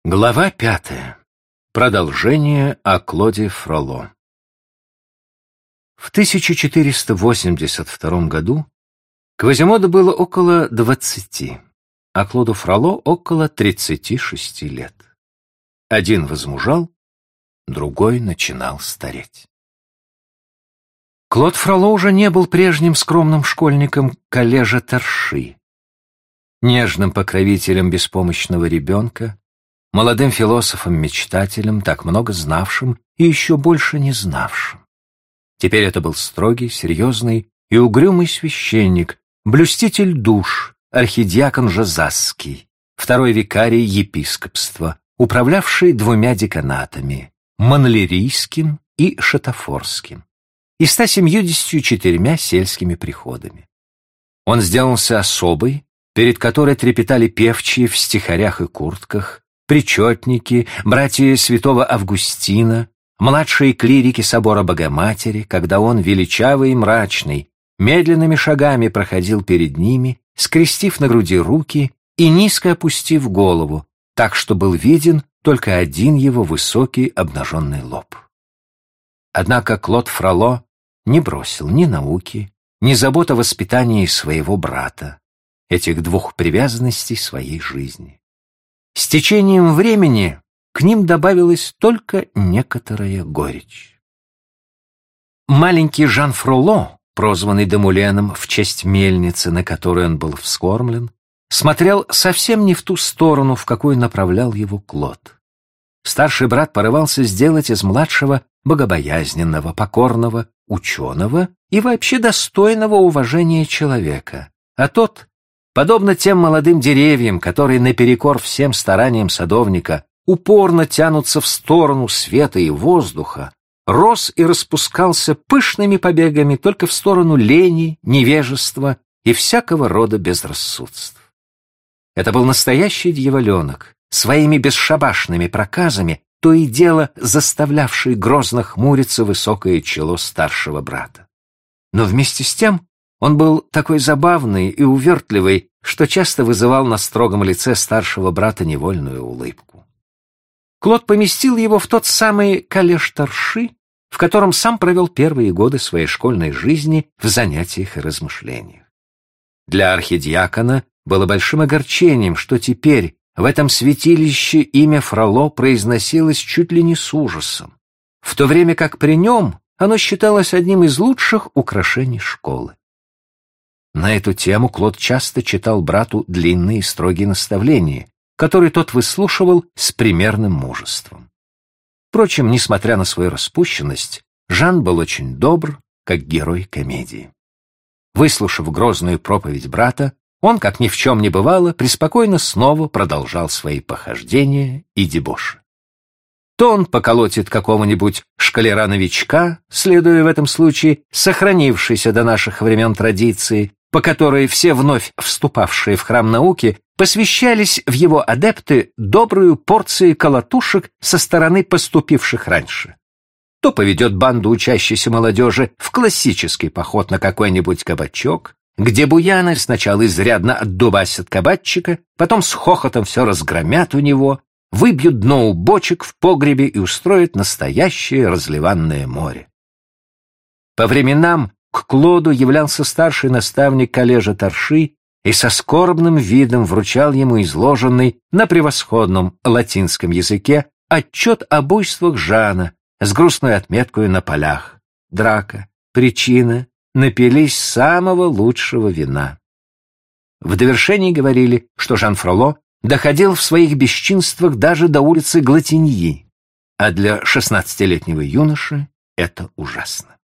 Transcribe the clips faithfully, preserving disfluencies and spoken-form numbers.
Глава пятая. Продолжение о Клоде Фролло. В тысяча четыреста восемьдесят втором году Квазимоду было около двадцати, а Клоду Фролло около тридцати шести лет. Один возмужал, другой начинал стареть. Клод Фролло уже не был прежним скромным школьником коллежа Торши, нежным покровителем беспомощного ребенка, молодым философом-мечтателем, так много знавшим и еще больше не знавшим. Теперь это был строгий, серьезный и угрюмый священник, блюститель душ, архидиакон Жозасский, второй викарий епископства, управлявший двумя деканатами — Монлерийским и Шатафорским, и ста семьюдесятью четырьмя сельскими приходами. Он сделался особой, перед которой трепетали певчие в стихарях и куртках, причетники, братья святого Августина, младшие клирики собора Богоматери, когда он, величавый и мрачный, медленными шагами проходил перед ними, скрестив на груди руки и низко опустив голову, так что был виден только один его высокий обнаженный лоб. Однако Клод Фролло не бросил ни науки, ни забот о воспитании своего брата, этих двух привязанностей своей жизни. С течением времени к ним добавилась только некоторая горечь. Маленький Жан Фролло, прозванный Демуленом в честь мельницы, на которой он был вскормлен, смотрел совсем не в ту сторону, в какую направлял его Клод. Старший брат порывался сделать из младшего богобоязненного, покорного, ученого и вообще достойного уважения человека, а тот, подобно тем молодым деревьям, которые наперекор всем стараниям садовника упорно тянутся в сторону света и воздуха, рос и распускался пышными побегами только в сторону лени, невежества и всякого рода безрассудств. Это был настоящий дьяволенок, своими бесшабашными проказами, то и дело заставлявший грозно хмуриться высокое чело старшего брата. Но вместе с тем он был такой забавный и увертливый, что часто вызывал на строгом лице старшего брата невольную улыбку. Клод поместил его в тот самый коллеж Торши, в котором сам провел первые годы своей школьной жизни в занятиях и размышлениях. Для архидиакона было большим огорчением, что теперь в этом святилище имя Фролло произносилось чуть ли не с ужасом, в то время как при нем оно считалось одним из лучших украшений школы. На эту тему Клод часто читал брату длинные строгие наставления, которые тот выслушивал с примерным мужеством. Впрочем, несмотря на свою распущенность, Жан был очень добр, как герой комедии. Выслушав грозную проповедь брата, он, как ни в чем не бывало, преспокойно снова продолжал свои похождения и дебоши. То он поколотит какого-нибудь школяра-новичка, следуя в этом случае сохранившейся до наших времен традиции, по которой все вновь вступавшие в храм науки посвящались в его адепты добрую порцией колотушек со стороны поступивших раньше. То поведет банду учащейся молодежи в классический поход на какой-нибудь кабачок, где буяны сначала изрядно отдубасят кабачика, потом с хохотом все разгромят у него, выбьют дно у бочек в погребе и устроят настоящее разливанное море. По временам к Клоду являлся старший наставник коллежа Торши и со скорбным видом вручал ему изложенный на превосходном латинском языке отчет о буйствах Жана с грустной отметкой на полях. Драка, причина, напились самого лучшего вина. В довершении говорили, что Жан Фролло доходил в своих бесчинствах даже до улицы Глатиньи, а для шестнадцатилетнего юноши это ужасно.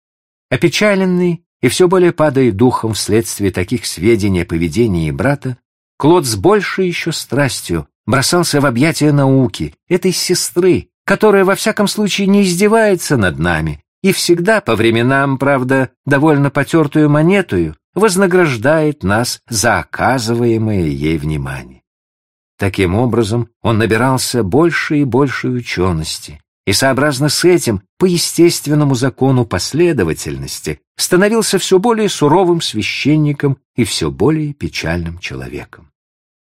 Опечаленный и все более падая духом вследствие таких сведений о поведении брата, Клод с большей еще страстью бросался в объятия науки, этой сестры, которая во всяком случае не издевается над нами и всегда, по временам, правда, довольно потертую монетою, вознаграждает нас за оказываемое ей внимание. Таким образом, он набирался больше и большей учености, и сообразно с этим, по естественному закону последовательности, становился все более суровым священником и все более печальным человеком.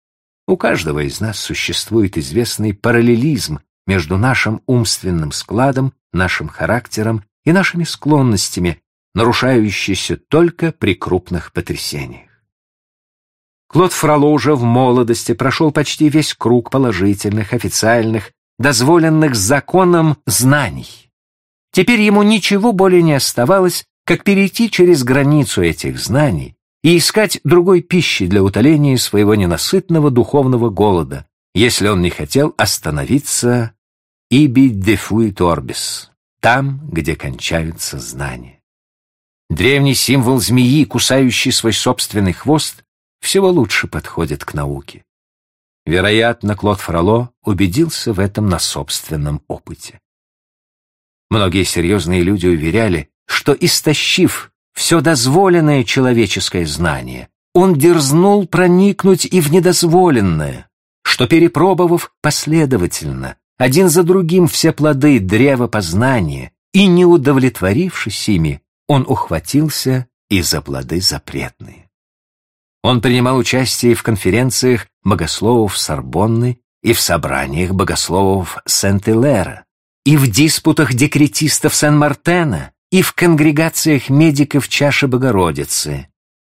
У каждого из нас существует известный параллелизм между нашим умственным складом, нашим характером и нашими склонностями, нарушающийся только при крупных потрясениях. Клод Фроло уже в молодости прошел почти весь круг положительных, официальных, дозволенных законом знаний. Теперь ему ничего более не оставалось, как перейти через границу этих знаний и искать другой пищи для утоления своего ненасытного духовного голода, если он не хотел остановиться «ibi defuit orbis», там, где кончаются знания. Древний символ змеи, кусающей свой собственный хвост, всего лучше подходит к науке. Вероятно, Клод Фроло убедился в этом на собственном опыте. Многие серьезные люди уверяли, что, истощив все дозволенное человеческое знание, он дерзнул проникнуть и в недозволенное, что, перепробовав последовательно, один за другим все плоды древа познания и не удовлетворившись ими, он ухватился и за плоды запретные. Он принимал участие в конференциях богословов Сорбонны и в собраниях богословов Сент-Илера, и в диспутах декретистов Сен-Мартена, и в конгрегациях медиков Чаши Богородицы.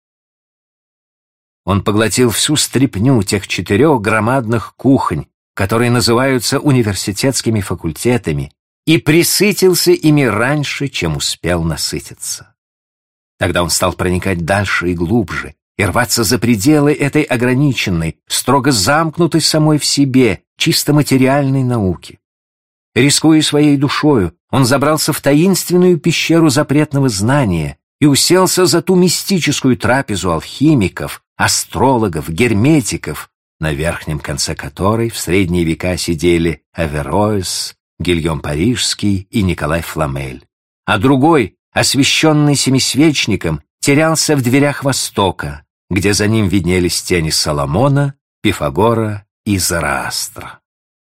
Он поглотил всю стряпню тех четырех громадных кухонь, которые называются университетскими факультетами, и пресытился ими раньше, чем успел насытиться. Тогда он стал проникать дальше и глубже, и рваться за пределы этой ограниченной, строго замкнутой самой в себе, чисто материальной науки. Рискуя своей душою, он забрался в таинственную пещеру запретного знания и уселся за ту мистическую трапезу алхимиков, астрологов, герметиков, на верхнем конце которой в средние века сидели Авероэс, Гильем Парижский и Николай Фламель, а другой, освященный семисвечником, терялся в дверях Востока, где за ним виднелись тени Соломона, Пифагора и Зороастра.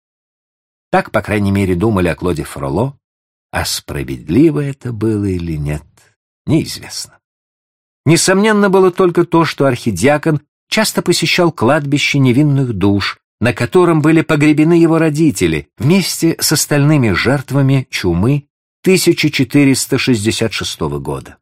Так, по крайней мере, думали о Клоде Фроло, а справедливо это было или нет, неизвестно. Несомненно было только то, что архидиакон часто посещал кладбище невинных душ, на котором были погребены его родители вместе с остальными жертвами чумы тысяча четыреста шестьдесят шестого года.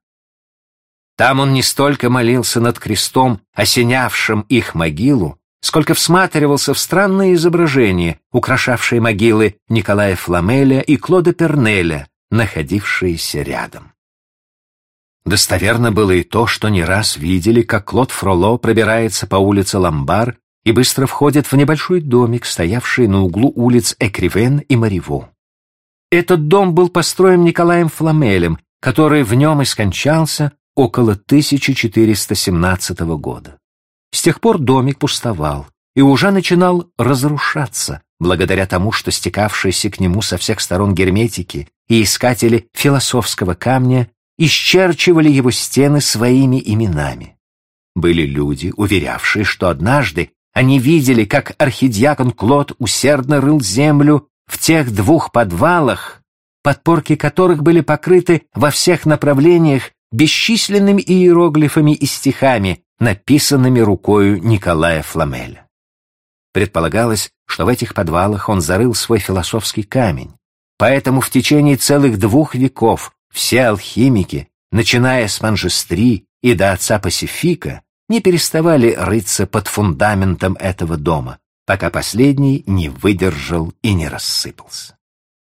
Там он не столько молился над крестом, осенявшим их могилу, сколько всматривался в странные изображения, украшавшие могилы Николая Фламеля и Клода Пернеля, находившиеся рядом. Достоверно было и то, что не раз видели, как Клод Фроло пробирается по улице Ламбар и быстро входит в небольшой домик, стоявший на углу улиц Экривен и Мариво. Этот дом был построен Николаем Фламелем, который в нем и скончался около тысяча четыреста семнадцатого года. С тех пор домик пустовал и уже начинал разрушаться, благодаря тому, что стекавшиеся к нему со всех сторон герметики и искатели философского камня исчерчивали его стены своими именами. Были люди, уверявшие, что однажды они видели, как архидиакон Клод усердно рыл землю в тех двух подвалах, подпорки которых были покрыты во всех направлениях бесчисленными иероглифами и стихами, написанными рукою Николая Фламеля. Предполагалось, что в этих подвалах он зарыл свой философский камень, поэтому в течение целых двух веков все алхимики, начиная с Манжестри и до отца Пасифика, не переставали рыться под фундаментом этого дома, пока последний не выдержал и не рассыпался.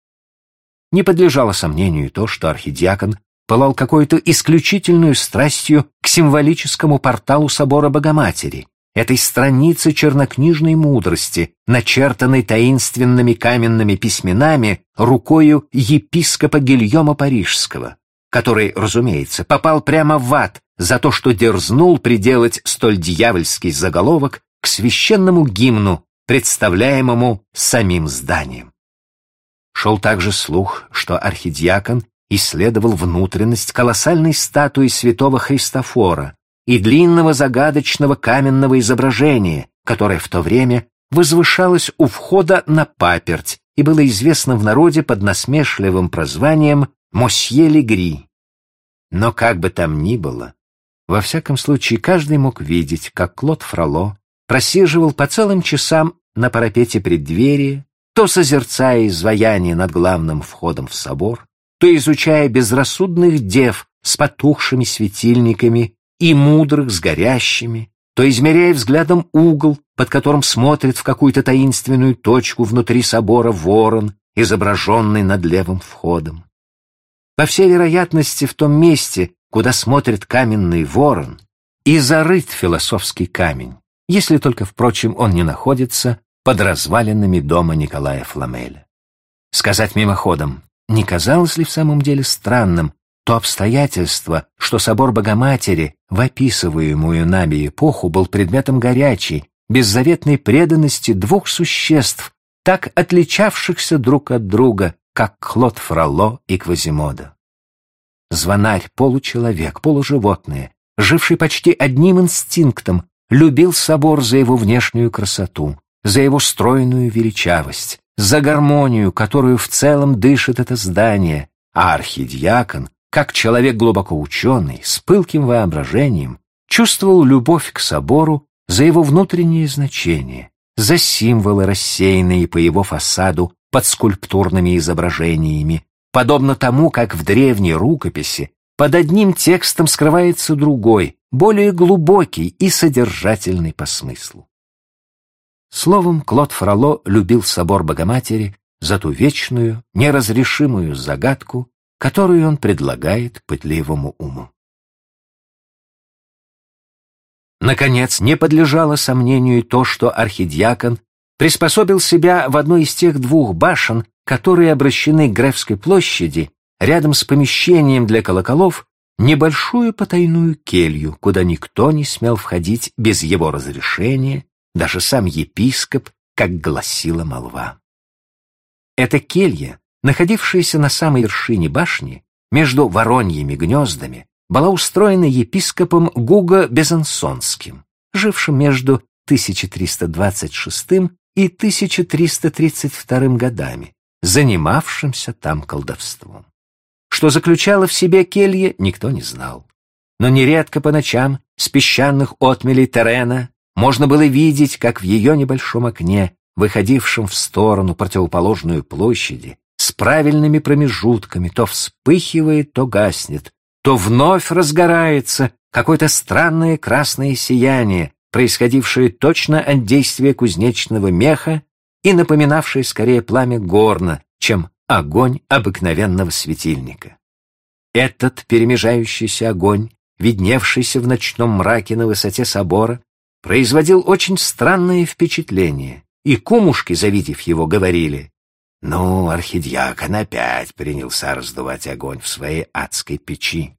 Не подлежало сомнению то, что архидиакон пылал какой-то исключительную страстью к символическому порталу собора Богоматери, этой странице чернокнижной мудрости, начертанной таинственными каменными письменами рукою епископа Гильома Парижского, который, разумеется, попал прямо в ад за то, что дерзнул приделать столь дьявольский заголовок к священному гимну, представляемому самим зданием. Шел также слух, что архидиакон исследовал внутренность колоссальной статуи святого Христофора и длинного загадочного каменного изображения, которое в то время возвышалось у входа на паперть и было известно в народе под насмешливым прозванием «Мосье Легри». Но как бы там ни было, во всяком случае каждый мог видеть, как Клод Фроло просиживал по целым часам на парапете преддверия, то созерцая изваяние над главным входом в собор, то изучая безрассудных дев с потухшими светильниками и мудрых с горящими, то измеряя взглядом угол, под которым смотрит в какую-то таинственную точку внутри собора ворон, изображенный над левым входом. По всей вероятности, в том месте, куда смотрит каменный ворон, и зарыт философский камень, если только, впрочем, он не находится под развалинами дома Николая Фламеля. Сказать мимоходом, не казалось ли в самом деле странным то обстоятельство, что собор Богоматери в описываемую нами эпоху был предметом горячей, беззаветной преданности двух существ, так отличавшихся друг от друга, как Клод Фролло и Квазимодо. Звонарь, получеловек, полуживотное, живший почти одним инстинктом, любил собор за его внешнюю красоту, за его стройную величавость, за гармонию, которую в целом дышит это здание, а архидиакон, как человек глубоко ученый, с пылким воображением, чувствовал любовь к собору за его внутреннее значение, за символы, рассеянные по его фасаду под скульптурными изображениями, подобно тому, как в древней рукописи под одним текстом скрывается другой, более глубокий и содержательный по смыслу. Словом, Клод Фролло любил собор Богоматери за ту вечную, неразрешимую загадку, которую он предлагает пытливому уму. Наконец, не подлежало сомнению и то, что архидиакон приспособил себя в одной из тех двух башен, которые обращены к Гревской площади, рядом с помещением для колоколов, небольшую потайную келью, куда никто не смел входить без его разрешения, даже сам епископ, как гласила молва. Эта келья, находившаяся на самой вершине башни, между вороньими гнездами, была устроена епископом Гуго Безансонским, жившим между тысяча триста двадцать шестым и тысяча триста тридцать вторым годами, занимавшимся там колдовством. Что заключала в себе келья, никто не знал. Но нередко по ночам с песчаных отмелей террена можно было видеть, как в ее небольшом окне, выходившем в сторону противоположную площади, с правильными промежутками то вспыхивает, то гаснет, то вновь разгорается какое-то странное красное сияние, происходившее точно от действия кузнечного меха и напоминавшее скорее пламя горна, чем огонь обыкновенного светильника. Этот перемежающийся огонь, видневшийся в ночном мраке на высоте собора, производил очень странное впечатление, и кумушки, завидев его, говорили: «Ну, архидиакон опять принялся раздувать огонь в своей адской печи».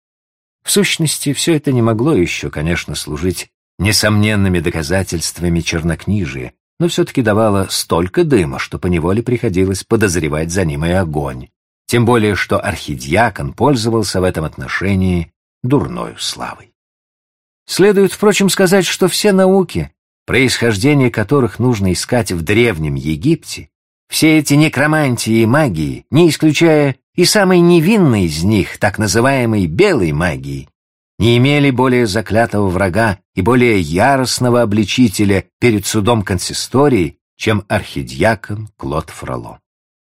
В сущности, все это не могло еще, конечно, служить несомненными доказательствами чернокнижия, но все-таки давало столько дыма, что поневоле приходилось подозревать за ним и огонь, тем более что архидиакон пользовался в этом отношении дурною славой. Следует, впрочем, сказать, что все науки, происхождение которых нужно искать в Древнем Египте, все эти некромантии и магии, не исключая и самой невинной из них, так называемой белой магии, не имели более заклятого врага и более яростного обличителя перед судом консистории, чем архидиакон Клод Фролло.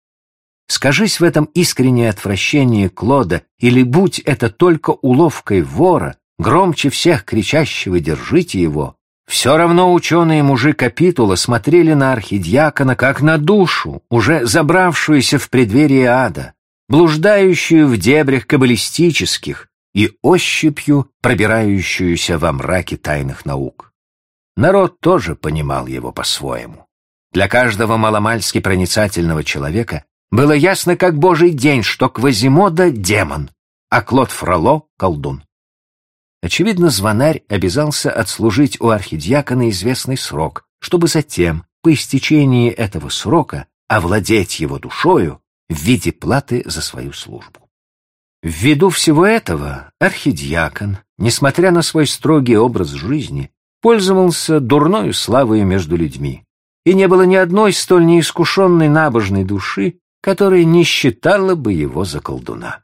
Скажись в этом искреннее отвращение Клода, или будь это только уловкой вора, громче всех кричащего «держите его», все равно ученые мужи капитула смотрели на архидиакона как на душу, уже забравшуюся в преддверие ада, блуждающую в дебрях каббалистических и ощупью пробирающуюся во мраке тайных наук. Народ тоже понимал его по-своему. Для каждого маломальски проницательного человека было ясно как божий день, что Квазимодо — демон, а Клод Фролло — колдун. Очевидно, звонарь обязался отслужить у архидиакона известный срок, чтобы затем, по истечении этого срока, овладеть его душою в виде платы за свою службу. Ввиду всего этого архидиакон, несмотря на свой строгий образ жизни, пользовался дурною славою между людьми, и не было ни одной столь неискушенной набожной души, которая не считала бы его за колдуна.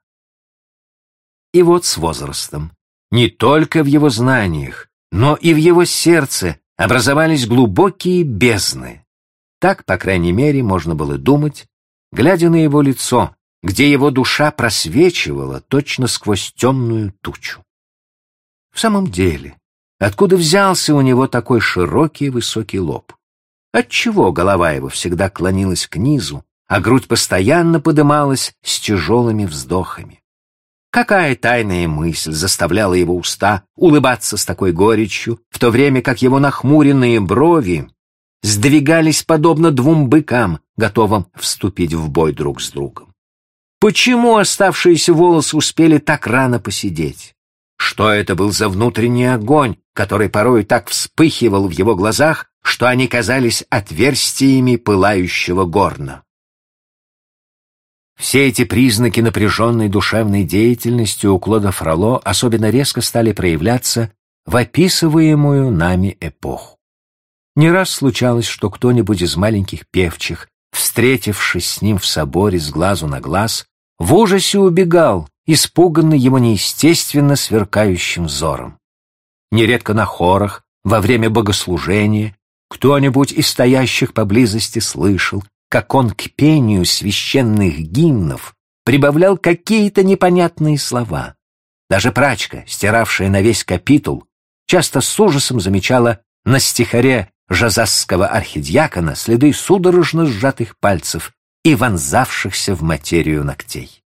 И вот с возрастом, не только в его знаниях, но и в его сердце образовались глубокие бездны. Так, по крайней мере, можно было думать, глядя на его лицо, где его душа просвечивала точно сквозь темную тучу. В самом деле, откуда взялся у него такой широкий высокий лоб? Отчего голова его всегда клонилась к низу, а грудь постоянно подымалась с тяжелыми вздохами? Какая тайная мысль заставляла его уста улыбаться с такой горечью, в то время как его нахмуренные брови сдвигались подобно двум быкам, готовым вступить в бой друг с другом? Почему оставшиеся волосы успели так рано поседеть? Что это был за внутренний огонь, который порой так вспыхивал в его глазах, что они казались отверстиями пылающего горна? Все эти признаки напряженной душевной деятельности у Клода Фроло особенно резко стали проявляться в описываемую нами эпоху. Не раз случалось, что кто-нибудь из маленьких певчих, встретившись с ним в соборе с глазу на глаз, в ужасе убегал, испуганный его неестественно сверкающим взором. Нередко на хорах, во время богослужения, кто-нибудь из стоящих поблизости слышал, как он к пению священных гимнов прибавлял какие-то непонятные слова. Даже прачка, стиравшая на весь капитул, часто с ужасом замечала на стихаре жазасского архидиакона следы судорожно сжатых пальцев и вонзавшихся в материю ногтей.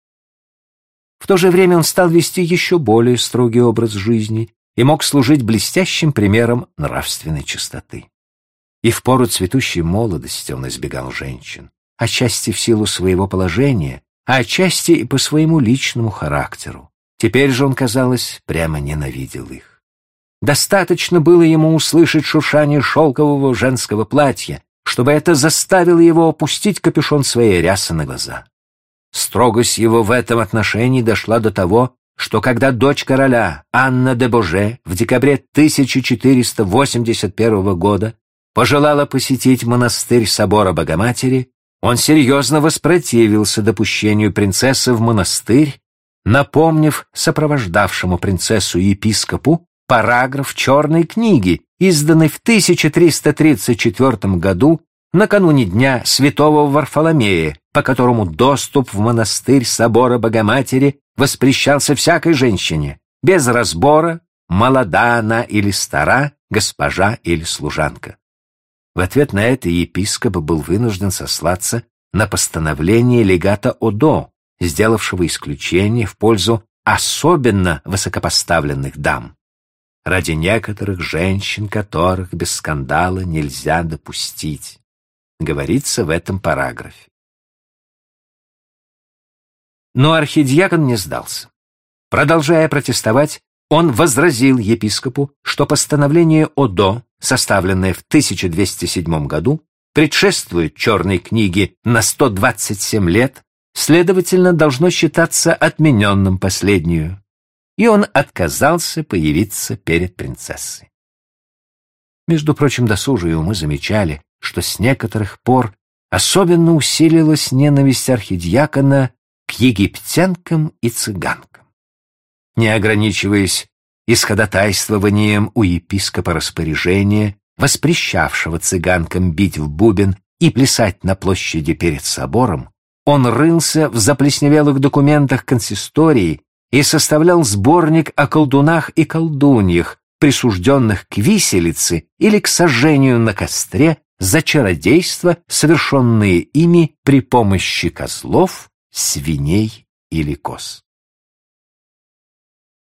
В то же время он стал вести еще более строгий образ жизни и мог служить блестящим примером нравственной чистоты. И в пору цветущей молодости он избегал женщин, отчасти в силу своего положения, а отчасти и по своему личному характеру. Теперь же он, казалось, прямо ненавидел их. Достаточно было ему услышать шуршание шелкового женского платья, чтобы это заставило его опустить капюшон своей рясы на глаза. Строгость его в этом отношении дошла до того, что когда дочь короля Анна де Боже в декабре тысяча четыреста восемьдесят первого года пожелала посетить монастырь собора Богоматери, он серьезно воспротивился допущению принцессы в монастырь, напомнив сопровождавшему принцессу епископу параграф черной книги, изданный в тысяча триста тридцать четвёртом году накануне дня святого Варфоломея, по которому доступ в монастырь собора Богоматери воспрещался всякой женщине, без разбора, молода она или стара, госпожа или служанка. В ответ на это епископ был вынужден сослаться на постановление легата Одо, сделавшего исключение в пользу особенно высокопоставленных дам, ради некоторых женщин, которых без скандала нельзя допустить, говорится в этом параграфе. Но архидиакон не сдался. Продолжая протестовать, он возразил епископу, что постановление Одо, составленное в тысяча двести седьмом году, предшествует черной книге на сто двадцать семь лет, следовательно, должно считаться отмененным последнюю, и он отказался появиться перед принцессой. Между прочим, досужие умы замечали, что с некоторых пор особенно усилилась ненависть архидиакона к египтянкам и цыганкам. Не ограничиваясь исходатайствованием у епископа распоряжения, воспрещавшего цыганкам бить в бубен и плясать на площади перед собором, он рылся в заплесневелых документах консистории и составлял сборник о колдунах и колдуньях, присужденных к виселице или к сожжению на костре за чародейства, совершенные ими при помощи козлов, свиней или коз.